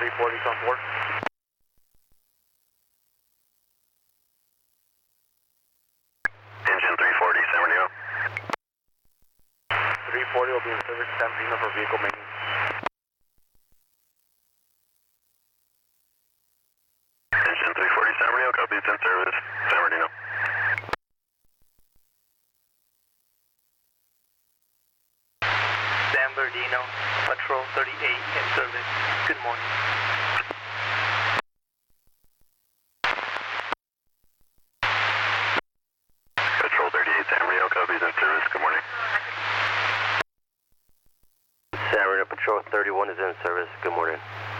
340 on board. Engine 340, San Bernardino. 340 will be in service San Bernardino for vehicle maintenance. Engine 340, San Bernardino, copy, it's in service, San Bernardino. San Bernardino, Patrol 38 in service. Good morning. Patrol 38, San Bernardino, copy, it's in service, good morning. San Bernardino Patrol 31 is in service. Good morning.